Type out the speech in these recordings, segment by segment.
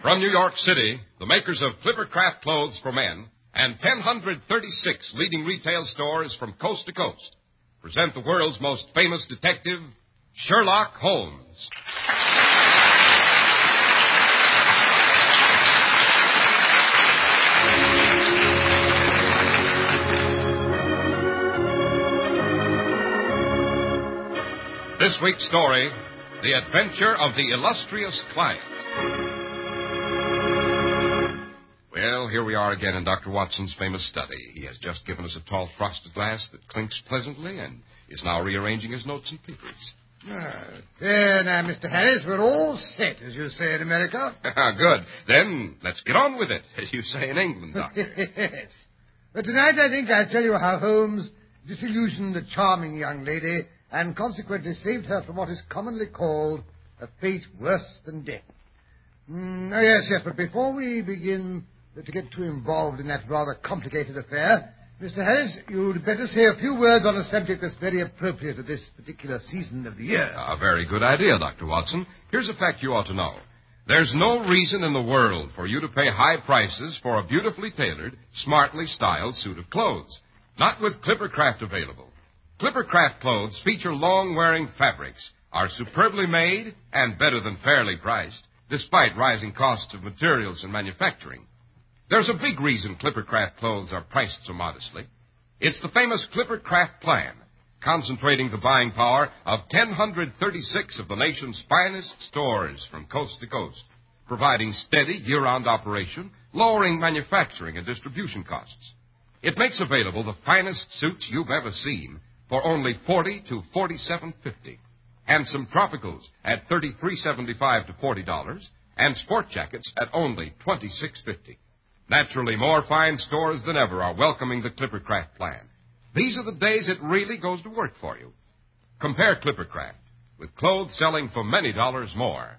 From New York City, the makers of Clippercraft Clothes for Men and 1,036 leading retail stores from coast to coast present the world's most famous detective, Sherlock Holmes. This week's story, The Adventure of the Illustrious Client. Well, here we are again in Dr. Watson's famous study. He has just given us a tall frosted glass that clinks pleasantly and is now rearranging his notes and papers. There now, Mr. Harris, we're all set, as you say in America. Good. Then let's get on with it, as you say in England, Doctor. Yes. But tonight I think I'll tell you how Holmes disillusioned a charming young lady and consequently saved her from what is commonly called a fate worse than death. Yes, but before we begin to get too involved in that rather complicated affair, Mr. Harris, you'd better say a few words on a subject that's very appropriate at this particular season of the year. A very good idea, Dr. Watson. Here's a fact you ought to know. There's no reason in the world for you to pay high prices for a beautifully tailored, smartly styled suit of clothes. Not with Clippercraft available. Clippercraft clothes feature long-wearing fabrics, are superbly made, and better than fairly priced, despite rising costs of materials and manufacturing. There's a big reason Clippercraft clothes are priced so modestly. It's the famous Clippercraft plan, concentrating the buying power of 1,036 of the nation's finest stores from coast to coast, providing steady year-round operation, lowering manufacturing and distribution costs. It makes available the finest suits you've ever seen for only $40 to $47.50. Handsome tropicals at $33.75 to $40, and sport jackets at only $26.50. Naturally, more fine stores than ever are welcoming the Clippercraft plan. These are the days it really goes to work for you. Compare Clippercraft with clothes selling for many dollars more.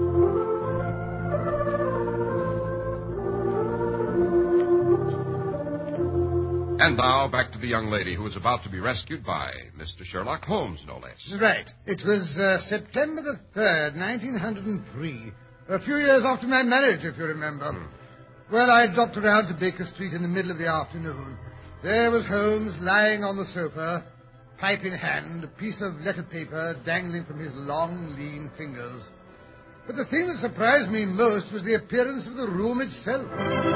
And now, back to the young lady who was about to be rescued by Mr. Sherlock Holmes, no less. Right. It was September the 3rd, 1903. A few years after my marriage, if you remember. Well, I dropped around to Baker Street in the middle of the afternoon. There was Holmes lying on the sofa, pipe in hand, a piece of letter paper dangling from his long, lean fingers. But the thing that surprised me most was the appearance of the room itself.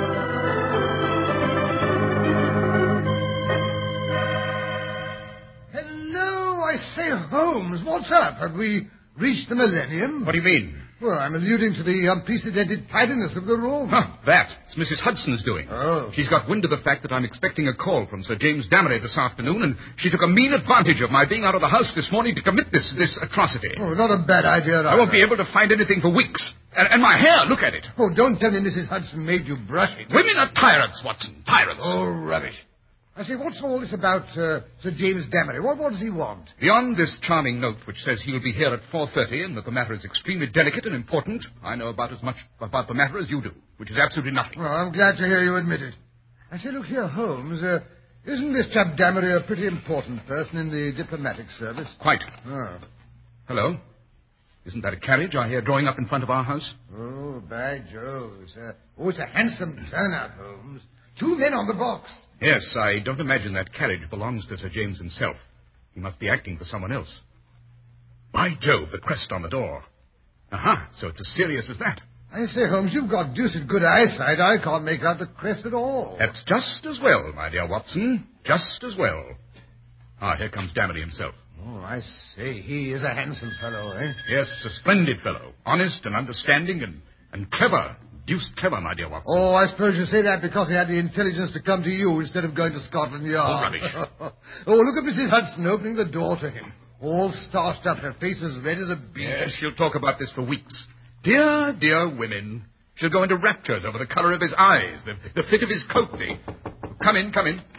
Hello, I say, Holmes, what's up? Have we reached the millennium? What do you mean? Well, I'm alluding to the unprecedented tidiness of the room. It's Mrs. Hudson's doing. Oh. She's got wind of the fact that I'm expecting a call from Sir James Damery this afternoon, and she took a mean advantage of my being out of the house this morning to commit this atrocity. Oh, not a bad idea, either. I won't be able to find anything for weeks. And my hair, look at it. Oh, don't tell me Mrs. Hudson made you brush it. Women are tyrants, Watson. Tyrants. Oh, rubbish. I say, what's all this about Sir James Damery? What does he want? Beyond this charming note which says he'll be here at 4:30 and that the matter is extremely delicate and important, I know about as much about the matter as you do, which is absolutely nothing. Well, I'm glad to hear you admit it. I say, look here, Holmes, isn't this chap Damery a pretty important person in the diplomatic service? Quite. Oh. Hello? Isn't that a carriage I hear drawing up in front of our house? Oh, by Jove. It's a handsome turnout, Holmes. 2 men on the box. Yes, I don't imagine that carriage belongs to Sir James himself. He must be acting for someone else. By Jove, the crest on the door. Aha, so it's as serious as that. I say, Holmes, you've got deuced good eyesight. I can't make out the crest at all. That's just as well, my dear Watson. Just as well. Here comes Damery himself. Oh, I say, he is a handsome fellow, eh? Yes, a splendid fellow. Honest and understanding and clever. Deuced clever, my dear Watson. Oh, I suppose you say that because he had the intelligence to come to you instead of going to Scotland Yard. Oh, rubbish. Oh, look at Mrs. Hudson opening the door to him. All starched up, her face as red as a beet. Yes, she'll talk about this for weeks. Dear, dear women. She'll go into raptures over the colour of his eyes, the fit of his coat. Come in.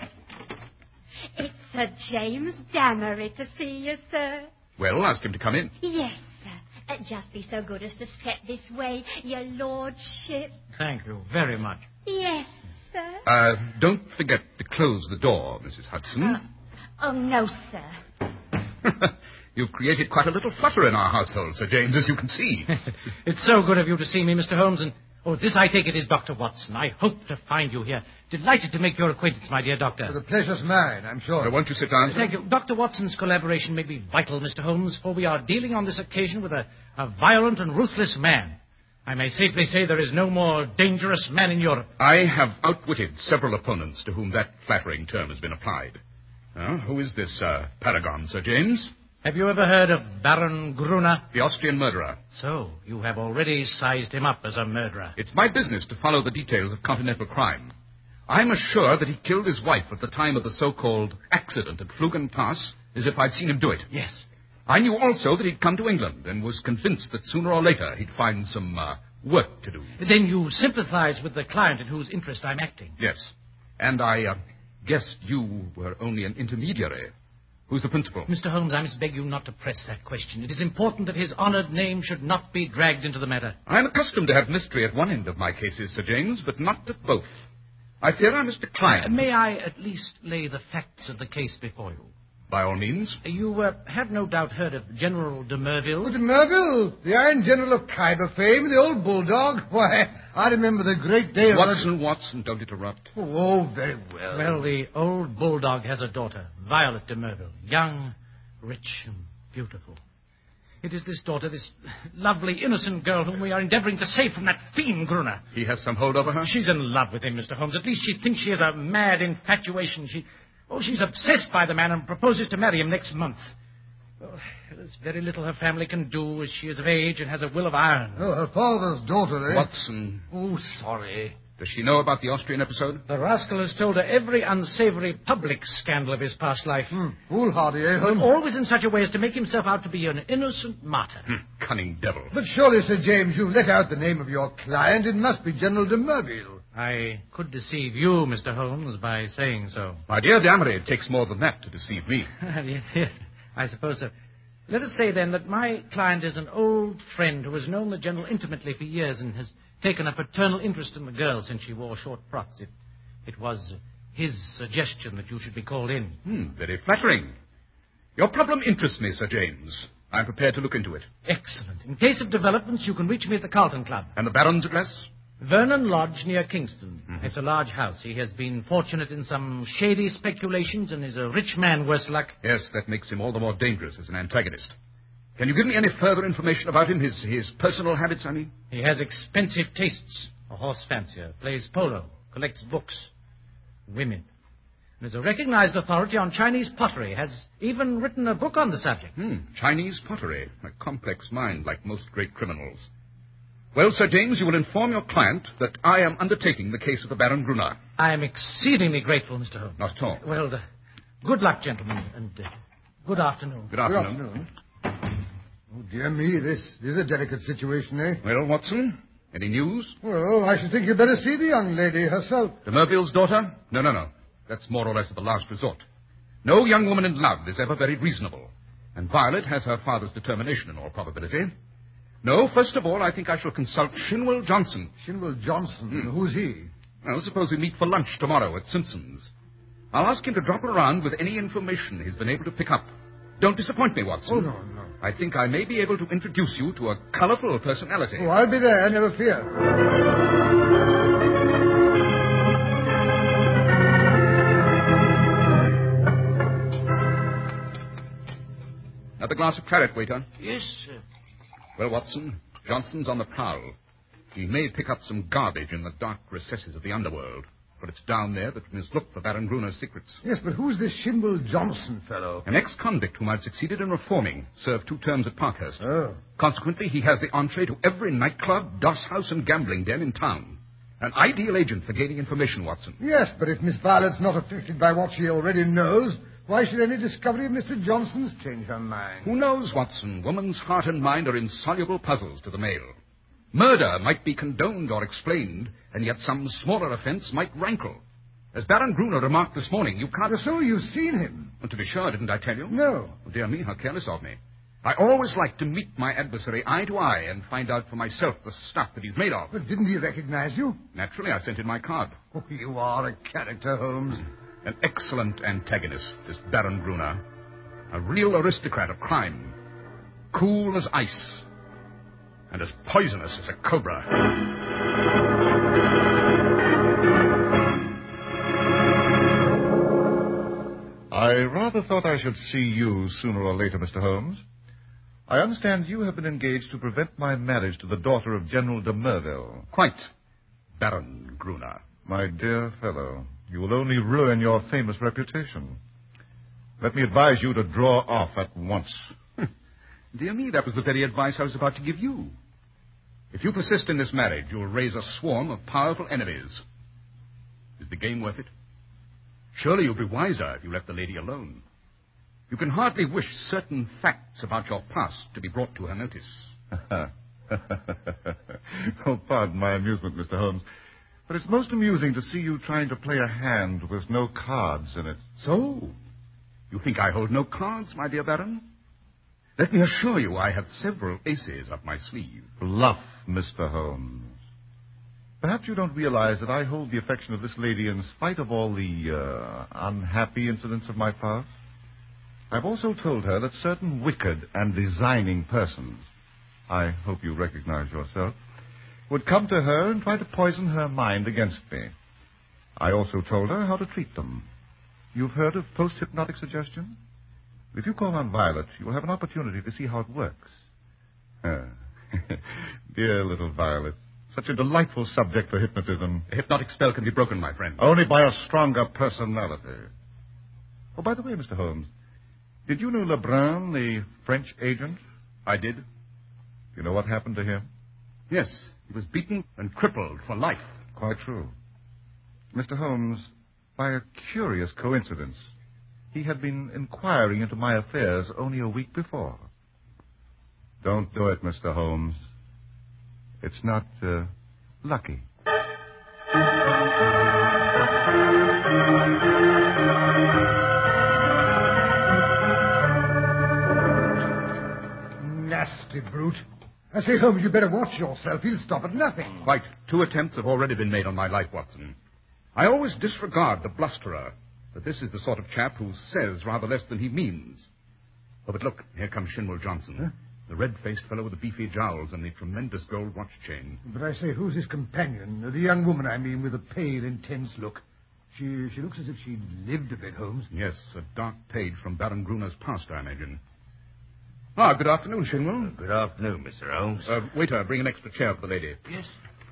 It's Sir James Damery to see you, sir. Well, ask him to come in. Yes, sir. Just be so good as to step this way, your lordship. Thank you very much. Yes, sir. Don't forget to close the door, Mrs. Hudson. Oh, no, sir. You've created quite a little flutter in our household, Sir James, as you can see. It's so good of you to see me, Mr. Holmes, and Oh, this, I take it, is Dr. Watson. I hope to find you here. Delighted to make your acquaintance, my dear doctor. The pleasure's mine, I'm sure. Won't you sit down, sir? Thank you. Dr. Watson's collaboration may be vital, Mr. Holmes, for we are dealing on this occasion with a violent and ruthless man. I may safely say there is no more dangerous man in Europe. I have outwitted several opponents to whom that flattering term has been applied. Who is this paragon, Sir James? Have you ever heard of Baron Gruner? The Austrian murderer. So, you have already sized him up as a murderer. It's my business to follow the details of continental crime. I'm as sure that he killed his wife at the time of the so-called accident at Flugen Pass as if I'd seen him do it. Yes. I knew also that he'd come to England and was convinced that sooner or later he'd find some work to do. Then you sympathize with the client in whose interest I'm acting. Yes. And I guessed you were only an intermediary. Who's the principal? Mr. Holmes, I must beg you not to press that question. It is important that his honored name should not be dragged into the matter. I'm accustomed to have mystery at one end of my cases, Sir James, but not at both. I fear I must decline. May I at least lay the facts of the case before you? By all means. You have no doubt heard of General de Merville? De Merville, the Iron General of Khyber fame, the old bulldog. Why, I remember the great day of... Watson, don't interrupt. Oh, very well. Well, the old bulldog has a daughter, Violet de Merville, young, rich, and beautiful. It is this daughter, this lovely, innocent girl whom we are endeavoring to save from that fiend, Gruner. He has some hold over her? She's in love with him, Mr. Holmes. At least she thinks she has a mad infatuation. She's obsessed by the man and proposes to marry him next month. Oh, there's very little her family can do, as she is of age and has a will of iron. Oh, her father's daughter, eh? Watson. Oh, sorry. Does she know about the Austrian episode? The rascal has told her every unsavory public scandal of his past life. Foolhardy, eh, Holmes? Always in such a way as to make himself out to be an innocent martyr. Cunning devil. But surely, Sir James, you've let out the name of your client. It must be General de Merville. I could deceive you, Mr. Holmes, by saying so. My dear Damery, it takes more than that to deceive me. Yes, I suppose so. Let us say, then, that my client is an old friend who has known the General intimately for years and has taken a paternal interest in the girl since she wore short frocks. It was his suggestion that you should be called in. Very flattering. Your problem interests me, Sir James. I'm prepared to look into it. Excellent. In case of developments, you can reach me at the Carlton Club. And the Baron's address? Vernon Lodge, near Kingston. It's a large house. He has been fortunate in some shady speculations and is a rich man, worse luck. Yes, that makes him all the more dangerous as an antagonist. Can you give me any further information about him? His personal habits, I mean? He has expensive tastes. A horse fancier, plays polo, collects books, women. And is a recognized authority on Chinese pottery. Has even written a book on the subject. Chinese pottery. A complex mind, like most great criminals. Well, Sir James, you will inform your client that I am undertaking the case of the Baron Gruner. I am exceedingly grateful, Mr. Holmes. Not at all. Well, good luck, gentlemen, and good afternoon. Good afternoon. Oh, dear me, this is a delicate situation, eh? Well, Watson, any news? Well, I should think you'd better see the young lady herself. De Merville's daughter? No. That's more or less of the last resort. No young woman in love is ever very reasonable. And Violet has her father's determination in all probability. No, first of all, I think I shall consult Shinwell Johnson. Shinwell Johnson? Who's he? Well, suppose we meet for lunch tomorrow at Simpson's. I'll ask him to drop around with any information he's been able to pick up. Don't disappoint me, Watson. Oh, no. I think I may be able to introduce you to a colorful personality. Oh, I'll be there, never fear. Another glass of claret, waiter. Yes, sir. Well, Watson, Johnson's on the prowl. He may pick up some garbage in the dark recesses of the underworld, but it's down there that we must look for Baron Gruner's secrets. Yes, but who's this Shinwell Johnson fellow? An ex-convict whom I've succeeded in reforming, served 2 terms at Parkhurst. Oh. Consequently, he has the entree to every nightclub, doss house, and gambling den in town. An ideal agent for gaining information, Watson. Yes, but if Miss Violet's not affected by what she already knows, why should any discovery of Mr. Johnson's change her mind? Who knows, Watson? Woman's heart and mind are insoluble puzzles to the male. Murder might be condoned or explained, and yet some smaller offense might rankle. As Baron Gruner remarked this morning, you can't... So you've seen him? Well, to be sure, didn't I tell you? No. Oh, dear me, how careless of me. I always like to meet my adversary eye to eye and find out for myself the stuff that he's made of. But didn't he recognize you? Naturally, I sent in my card. Oh, you are a character, Holmes. An excellent antagonist, this Baron Gruner. A real aristocrat of crime. Cool as ice. And as poisonous as a cobra. I rather thought I should see you sooner or later, Mr. Holmes. I understand you have been engaged to prevent my marriage to the daughter of General de Merville. Quite, Baron Gruner. My dear fellow, you will only ruin your famous reputation. Let me advise you to draw off at once. Dear me, that was the very advice I was about to give you. If you persist in this marriage, you'll raise a swarm of powerful enemies. Is the game worth it? Surely you'll be wiser if you let the lady alone. You can hardly wish certain facts about your past to be brought to her notice. Oh, pardon my amusement, Mr. Holmes. But it's most amusing to see you trying to play a hand with no cards in it. So, you think I hold no cards, my dear Baron? Let me assure you I have several aces up my sleeve. Bluff, Mr. Holmes. Perhaps you don't realize that I hold the affection of this lady in spite of all the unhappy incidents of my past. I've also told her that certain wicked and designing persons, I hope you recognize yourself, would come to her and try to poison her mind against me. I also told her how to treat them. You've heard of post-hypnotic suggestion? If you call on Violet, you will have an opportunity to see how it works. Dear little Violet. Such a delightful subject for hypnotism. A hypnotic spell can be broken, my friend. Only by a stronger personality. Oh, by the way, Mr. Holmes, did you know Lebrun, the French agent? I did. Do you know what happened to him? Yes, he was beaten and crippled for life. Quite true. Mr. Holmes, by a curious coincidence, he had been inquiring into my affairs only a week before. Don't do it, Mr. Holmes. It's not, lucky. Nasty brute. I say, Holmes, you better watch yourself. He'll stop at nothing. Quite. 2 attempts have already been made on my life, Watson. I always disregard the blusterer, but this is the sort of chap who says rather less than he means. Oh, but look, here comes Shinwell Johnson. Huh? The red-faced fellow with the beefy jowls and the tremendous gold watch chain. But I say, who's his companion? The young woman, I mean, with a pale, intense look. She looks as if she'd lived a bit, Holmes. Yes, a dark page from Baron Gruner's past, I imagine. Ah, good afternoon, Shinwell. Good afternoon, Mr. Holmes. Waiter, bring an extra chair for the lady. Yes.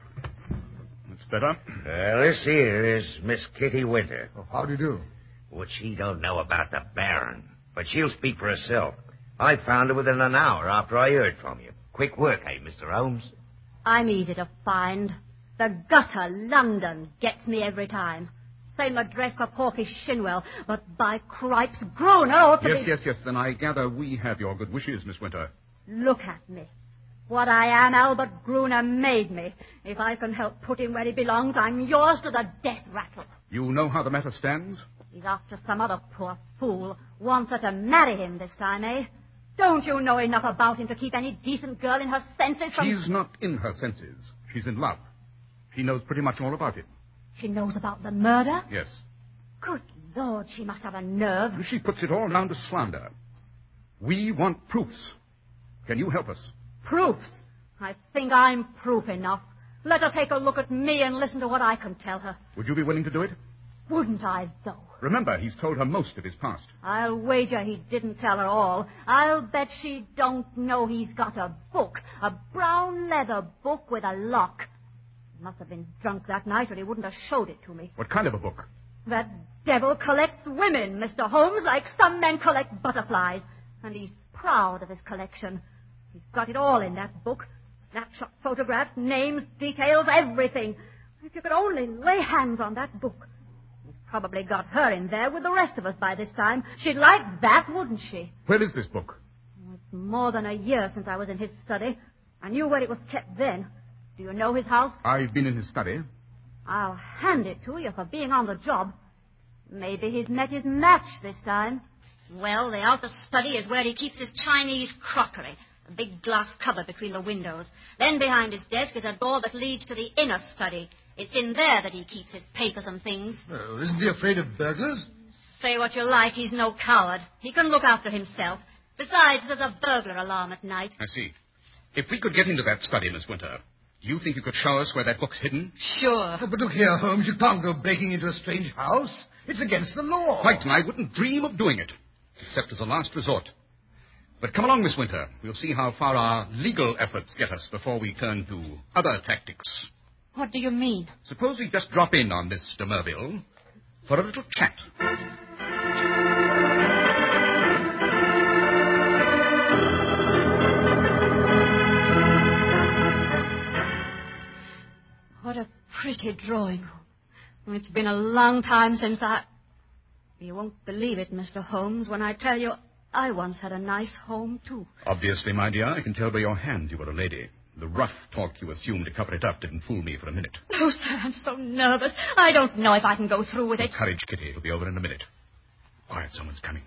That's better. This here is Miss Kitty Winter. Oh, how do you do? What she don't know about the Baron, but she'll speak for herself. I found her within an hour after I heard from you. Quick work, eh, Mr. Holmes? I'm easy to find. The gutter, London, gets me every time. Same address for Porky Shinwell, but by cripes, Gruner ought to be... Yes, then I gather we have your good wishes, Miss Winter. Look at me. What I am, Albert Gruner made me. If I can help put him where he belongs, I'm yours to the death rattle. You know how the matter stands? He's after some other poor fool. Wants her to marry him this time, eh? Don't you know enough about him to keep any decent girl in her senses from... She's not in her senses. She's in love. She knows pretty much all about it. She knows about the murder? Yes. Good Lord, she must have a nerve. She puts it all down to slander. We want proofs. Can you help us? Proofs? I think I'm proof enough. Let her take a look at me and listen to what I can tell her. Would you be willing to do it? Wouldn't I, though? Remember, he's told her most of his past. I'll wager he didn't tell her all. I'll bet she don't know he's got a book. A brown leather book with a lock. He must have been drunk that night or he wouldn't have showed it to me. What kind of a book? That devil collects women, Mr. Holmes, like some men collect butterflies. And he's proud of his collection. He's got it all in that book. Snapshot photographs, names, details, everything. If you could only lay hands on that book. He's probably got her in there with the rest of us by this time. She'd like that, wouldn't she? Where is this book? It's more than a year since I was in his study. I knew where it was kept then. Do you know his house? I've been in his study. I'll hand it to you for being on the job. Maybe he's met his match this time. Well, the outer study is where he keeps his Chinese crockery. A big glass cupboard between the windows. Then behind his desk is a door that leads to the inner study. It's in there that he keeps his papers and things. Oh, isn't he afraid of burglars? Say what you like, he's no coward. He can look after himself. Besides, there's a burglar alarm at night. I see. If we could get into that study, Miss Winter, Do you think you could show us where that book's hidden? Sure. Oh, but look here, Holmes, you can't go breaking into a strange house. It's against the law. Quite, and I wouldn't dream of doing it, except as a last resort. But come along, Miss Winter. We'll see how far our legal efforts get us before we turn to other tactics. What do you mean? Suppose we just drop in on Miss de Merville for a little chat. What a pretty drawing room. It's been a long time since I... You won't believe it, Mr. Holmes, when I tell you I once had a nice home, too. Obviously, my dear, I can tell by your hands you were a lady. The rough talk you assumed to cover it up didn't fool me for a minute. Oh, sir, I'm so nervous. I don't know if I can go through with it. Courage, Kitty. It'll be over in a minute. Quiet, someone's coming.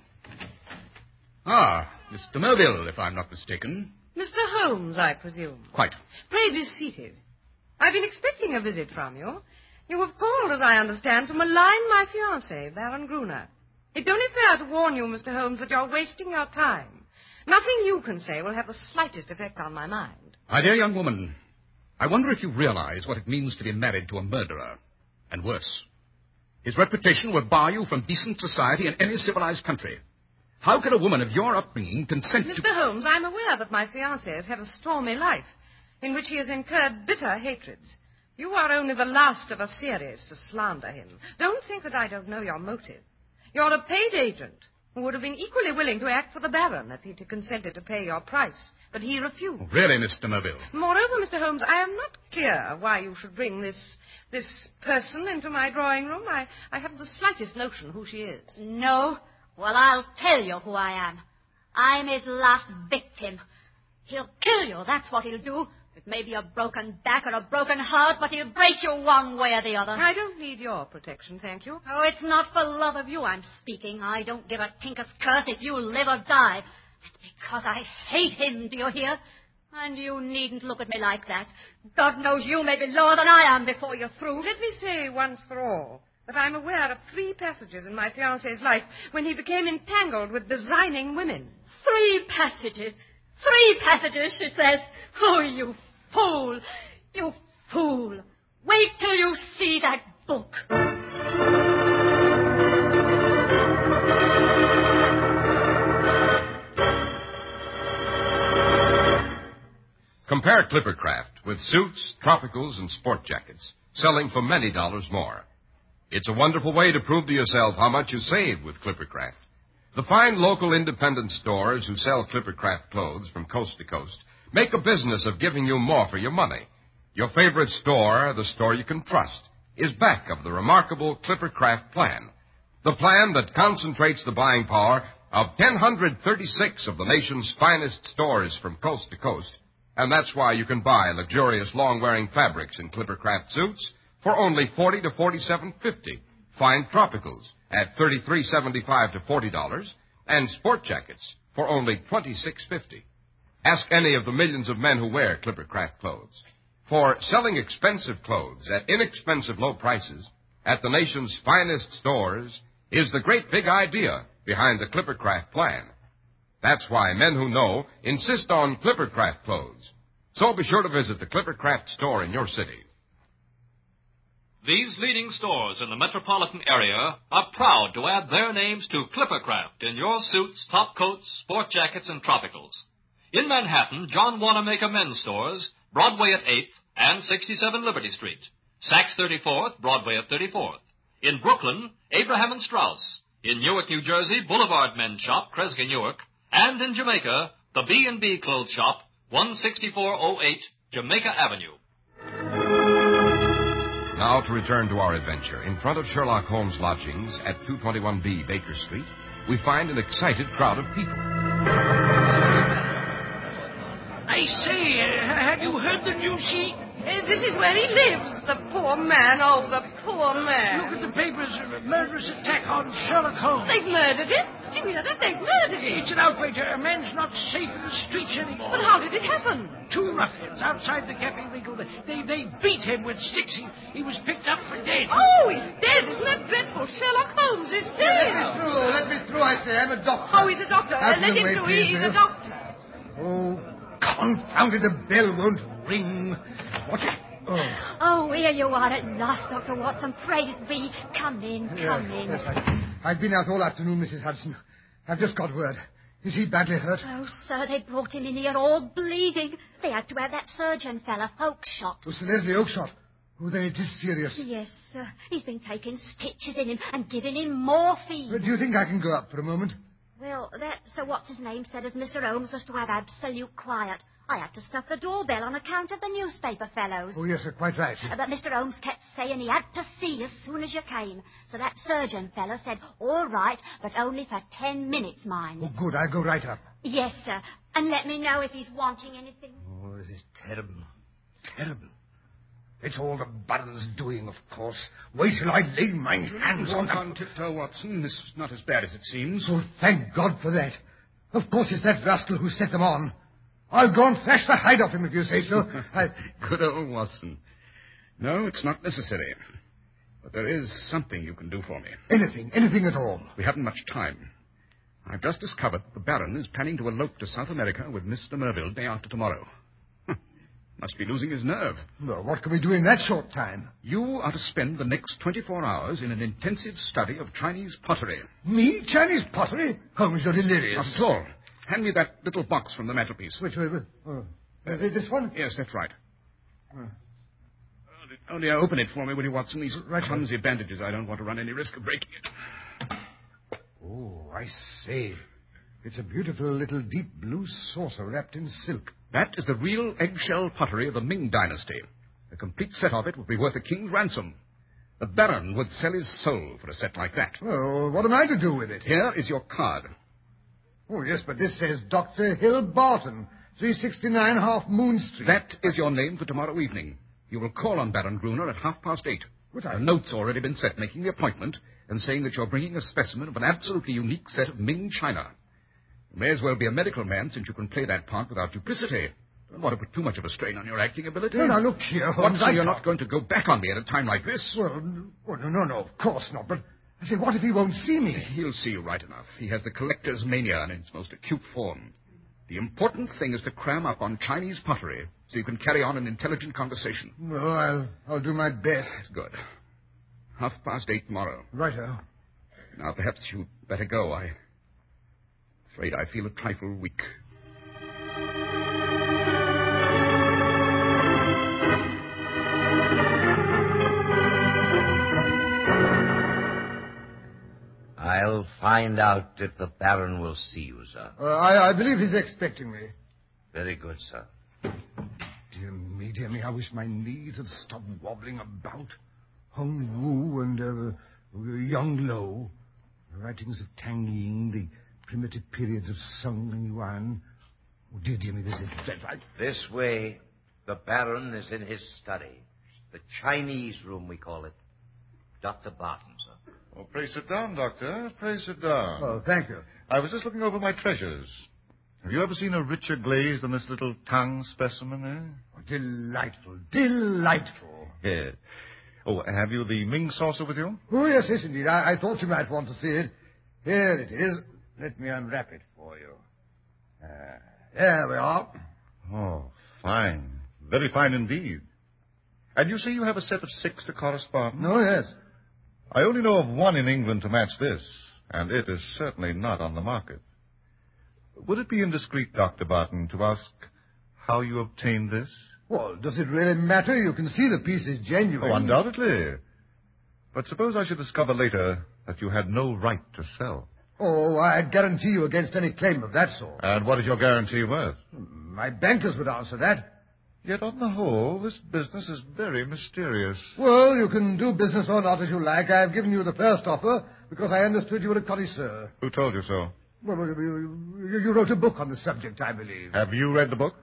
Ah, Miss de Merville, if I'm not mistaken. Mr. Holmes, I presume. Quite. Pray be seated. I've been expecting a visit from you. You have called, as I understand, to malign my fiancé, Baron Gruner. It's only fair to warn you, Mr. Holmes, that you're wasting your time. Nothing you can say will have the slightest effect on my mind. My dear young woman, I wonder if you realize what it means to be married to a murderer. And worse. His reputation will bar you from decent society in any civilized country. How can a woman of your upbringing consent to... Mr. Holmes, I'm aware that my fiancé has had a stormy life, in which he has incurred bitter hatreds. You are only the last of a series to slander him. Don't think that I don't know your motive. You're a paid agent who would have been equally willing to act for the Baron if he'd consented to pay your price, but he refused. Oh, really, Miss de Merville? Moreover, Mr. Holmes, I am not clear why you should bring this person into my drawing room. I haven't the slightest notion who she is. No? Well, I'll tell you who I am. I'm his last victim. He'll kill you, that's what he'll do. It may be a broken back or a broken heart, but he'll break you one way or the other. I don't need your protection, thank you. Oh, it's not for love of you I'm speaking. I don't give a tinker's curse if you live or die. It's because I hate him, do you hear? And you needn't look at me like that. God knows you may be lower than I am before you're through. Let me say once for all that I'm aware of 3 passages in my fiancé's life when he became entangled with designing women. 3 passages. 3 passages, she says. Oh, you fool. You fool. Wait till you see that book. Compare Clippercraft with suits, tropicals, and sport jackets, selling for many dollars more. It's a wonderful way to prove to yourself how much you save with Clippercraft. The fine local independent stores who sell Clippercraft clothes from coast to coast make a business of giving you more for your money. Your favorite store, the store you can trust, is back of the remarkable Clippercraft plan. The plan that concentrates the buying power of 1,036 of the nation's finest stores from coast to coast. And that's why you can buy luxurious long-wearing fabrics in Clippercraft suits for only $40 to $47.50. Fine tropicals at $33.75 to $40, and sport jackets for only $26.50. Ask any of the millions of men who wear Clippercraft clothes. For selling expensive clothes at inexpensive low prices at the nation's finest stores is the great big idea behind the Clippercraft plan. That's why men who know insist on Clippercraft clothes. So be sure to visit the Clippercraft store in your city. These leading stores in the metropolitan area are proud to add their names to Clippercraft in your suits, top coats, sport jackets, and tropicals. In Manhattan, John Wanamaker Men's Stores, Broadway at 8th and 67 Liberty Street. Saks 34th, Broadway at 34th. In Brooklyn, Abraham and Strauss. In Newark, New Jersey, Boulevard Men's Shop, Kresge Newark. And in Jamaica, the B&B Clothes Shop, 16408 Jamaica Avenue. Now to return to our adventure. In front of Sherlock Holmes' lodgings at 221B Baker Street, we find an excited crowd of people. I say, have you heard the news, she? This is where he lives, the poor man. Oh, the poor man. Look at the papers. A murderous attack on Sherlock Holmes. They've murdered him? Did you hear that? They've murdered him. It's an outrage. A man's not safe in the streets anymore. But how did it happen? 2 ruffians outside the Cafe Regal. They beat him with sticks. He was picked up for dead. Oh, he's dead. Isn't that dreadful? Sherlock Holmes is dead. Let me through, I say. I'm a doctor. Oh, he's a doctor. Let him through. He's a doctor. Oh, confound it, the bell won't ring. What's it? Oh, here you are at last, Dr. Watson. Praise be. Come in, come in. Yes, I've been out all afternoon, Mrs. Hudson. I've just got word. Is he badly hurt? Oh, sir, they brought him in here all bleeding. They had to have that surgeon fella, Oakshott. Oh, Sir Leslie Oakshott. Oh, then it is serious. Yes, sir. He's been taking stitches in him and giving him morphine. Do you think I can go up for a moment? Well, that Sir What's-his-name said as Mr. Holmes was to have absolute quiet. I had to stuff the doorbell on account of the newspaper fellows. Oh, yes, sir, quite right. But Mr. Holmes kept saying he had to see you as soon as you came. So that surgeon fellow said, all right, but only for 10 minutes, mind. Oh, good. I'll go right up. Yes, sir. And let me know if he's wanting anything. Oh, this is terrible. Terrible. It's all the Baron's doing, of course. Wait till I lay my hands on Walk on tiptoe, Watson. This is not as bad as it seems. Oh, thank God for that. Of course it's that rascal who set them on. I'll go and thrash the hide off him if you say so. Good old Watson. No, it's not necessary. But there is something you can do for me. Anything at all. We haven't much time. I've just discovered the Baron is planning to elope to South America with Mr. Merville day after tomorrow. Must be losing his nerve. Well, what can we do in that short time? You are to spend the next 24 hours in an intensive study of Chinese pottery. Me? Chinese pottery? Holmes, you're delirious. Not at all. Hand me that little box from the mantelpiece. Which way? This one? Yes, that's right. Only open it for me, will you, Watson? These clumsy bandages. I don't want to run any risk of breaking it. Oh, I say. It's a beautiful little deep blue saucer wrapped in silk. That is the real eggshell pottery of the Ming Dynasty. A complete set of it would be worth a king's ransom. The Baron would sell his soul for a set like that. Oh, what am I to do with it? Here is your card. Oh, yes, but this says Dr. Hill Barton, 369 Half Moon Street. That is your name for tomorrow evening. You will call on Baron Gruner at 8:30. A note's already been set making the appointment and saying that you're bringing a specimen of an absolutely unique set of Ming china. You may as well be a medical man since you can play that part without duplicity. Don't want to put too much of a strain on your acting ability. No, now, look here, Holmes. Watson, you're not going to go back on me at a time like this. Well, no, of course not. But, I say, what if he won't see me? He'll see you right enough. He has the collector's mania in its most acute form. The important thing is to cram up on Chinese pottery so you can carry on an intelligent conversation. Well, I'll do my best. Good. 8:30 tomorrow. Righto. Now, perhaps you'd better go. I'm afraid I feel a trifle weak. I'll find out if the Baron will see you, sir. I believe he's expecting me. Very good, sir. Dear me, I wish my knees had stopped wobbling about. Hong Wu and Young Lo, the writings of Tang Ying, the primitive periods of Sung and Yuan. Oh, dear me, this is dreadful. This way, the Baron is in his study. The Chinese room, we call it. Dr. Barton, sir. Oh, pray sit down, Doctor. Pray sit down. Oh, thank you. I was just looking over my treasures. Have you ever seen a richer glaze than this little Tang specimen, eh? Oh, delightful. Yes. Oh, have you the Ming saucer with you? Oh, yes, indeed. I thought you might want to see it. Here it is. Let me unwrap it for you. There we are. Oh, fine. Very fine indeed. And you say you have a set of 6 to correspond? Oh, yes. I only know of one in England to match this, and it is certainly not on the market. Would it be indiscreet, Dr. Barton, to ask how you obtained this? Well, does it really matter? You can see the piece is genuine. Oh, undoubtedly. But suppose I should discover later that you had no right to sell. Oh, I guarantee you against any claim of that sort. And what is your guarantee worth? My bankers would answer that. Yet on the whole, this business is very mysterious. Well, you can do business or not as you like. I've given you the first offer because I understood you were a connoisseur. Who told you so? Well, you wrote a book on the subject, I believe. Have you read the book?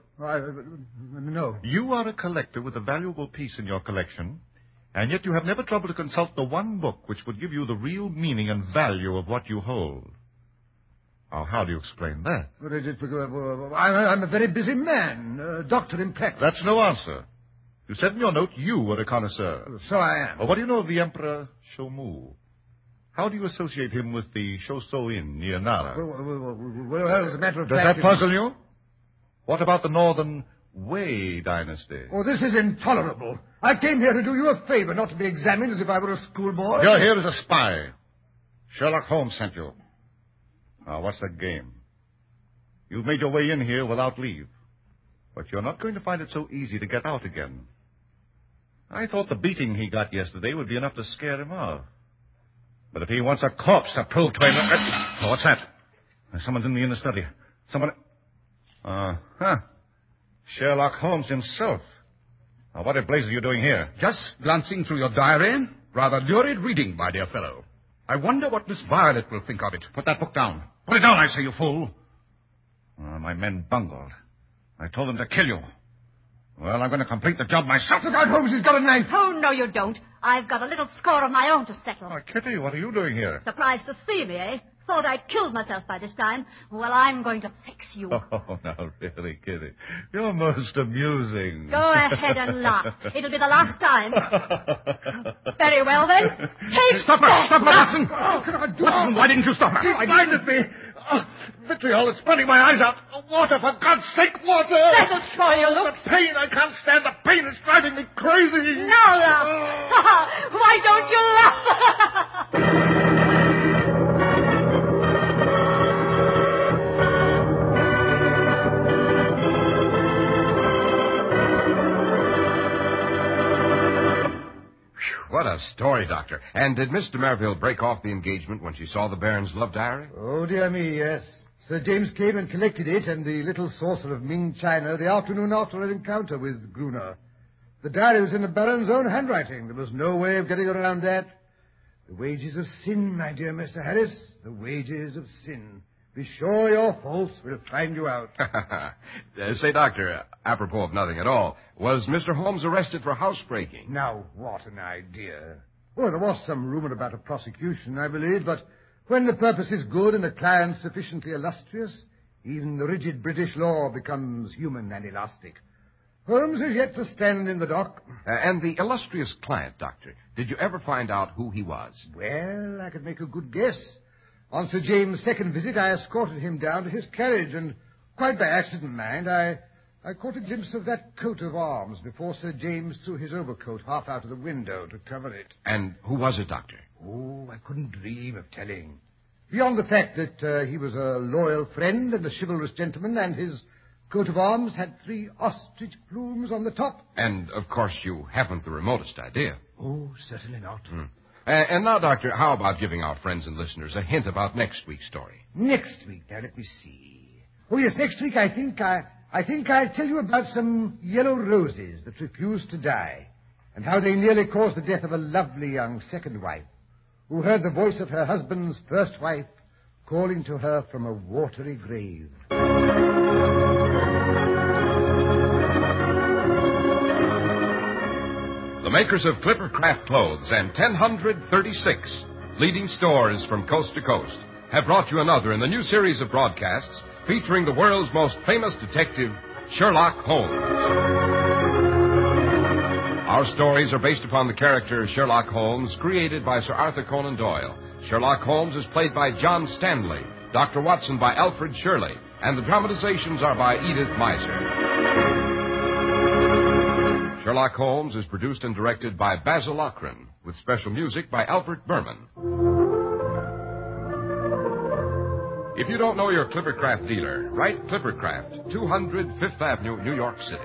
No. You are a collector with a valuable piece in your collection, and yet you have never troubled to consult the one book which would give you the real meaning and value of what you hold. Now, how do you explain that? I'm a very busy man, a doctor in practice. That's no answer. You said in your note you were a connoisseur. So I am. Well, what do you know of the Emperor Shomu? How do you associate him with the Shoso Inn near Nara? Well, as a matter of fact... Does that puzzle you? What about the northern Wei dynasty. Oh, this is intolerable. I came here to do you a favor, not to be examined as if I were a schoolboy. You're here as a spy. Sherlock Holmes sent you. Now, what's the game? You've made your way in here without leave. But you're not going to find it so easy to get out again. I thought the beating he got yesterday would be enough to scare him off. But if he wants a corpse to prove to him... Oh, what's that? Someone's in the inner study. Someone... Sherlock Holmes himself. Now, what in blazes are you doing here? Just glancing through your diary. Rather lurid reading, my dear fellow. I wonder what Miss Violet will think of it. Put that book down. Put it down, I say, you fool. My men bungled. I told them to kill you. Well, I'm going to complete the job myself. Look out, Holmes, he's got a knife. Oh, no, you don't. I've got a little score of my own to settle. Oh, Kitty, what are you doing here? Surprised to see me, eh? Thought I'd killed myself by this time. Well, I'm going to fix you. Oh, now, really, Kitty. You're most amusing. Go ahead and laugh. It'll be the last time. Very well, then. Take Stop her! Stop her, Watson! What can I do? Watson, why didn't you stop her? She blinded me. Vitriol is burning my eyes out. Water, for God's sake, water! That'll spoil your looks. The pain, I can't stand the pain. It's driving me crazy. Now laugh. Why don't you laugh? What a story, Doctor. And did Miss de Merville break off the engagement when she saw the Baron's love diary? Oh, dear me, yes. Sir James came and collected it and the little saucer of Ming china the afternoon after an encounter with Gruner. The diary was in the Baron's own handwriting. There was no way of getting around that. The wages of sin, my dear Mr. Harris. The wages of sin. Be sure your faults will find you out. Say, Doctor, apropos of nothing at all, was Mr. Holmes arrested for housebreaking? Now, what an idea. Well, there was some rumor about a prosecution, I believe, but when the purpose is good and the client sufficiently illustrious, even the rigid British law becomes human and elastic. Holmes is yet to stand in the dock. And the illustrious client, Doctor, did you ever find out who he was? Well, I could make a good guess. On Sir James' second visit, I escorted him down to his carriage, and quite by accident, mind, I caught a glimpse of that coat of arms before Sir James threw his overcoat half out of the window to cover it. And who was it, Doctor? Oh, I couldn't dream of telling. Beyond the fact that he was a loyal friend and a chivalrous gentleman, and his coat of arms had 3 ostrich plumes on the top. And, of course, you haven't the remotest idea. Oh, certainly not. And now, Doctor, how about giving our friends and listeners a hint about next week's story? Next week, now let me see. Oh, yes, next week I think I'll tell you about some yellow roses that refused to die, and how they nearly caused the death of a lovely young second wife, who heard the voice of her husband's first wife calling to her from a watery grave. The makers of Clippercraft Clothes and 1036 leading stores from coast to coast have brought you another in the new series of broadcasts featuring the world's most famous detective, Sherlock Holmes. Our stories are based upon the character Sherlock Holmes, created by Sir Arthur Conan Doyle. Sherlock Holmes is played by John Stanley, Dr. Watson by Alfred Shirley, and the dramatizations are by Edith Meiser. Sherlock Holmes is produced and directed by Basil Lochran, with special music by Albert Berman. If you don't know your Clippercraft dealer, write Clippercraft, 200 Fifth Avenue, New York City.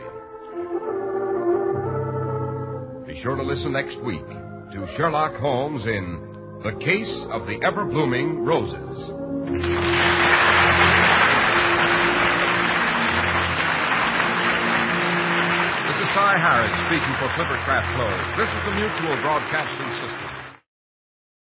Be sure to listen next week to Sherlock Holmes in The Case of the Ever-Blooming Roses. Cy Harris speaking for Clippercraft Clothes. This is the Mutual Broadcasting System.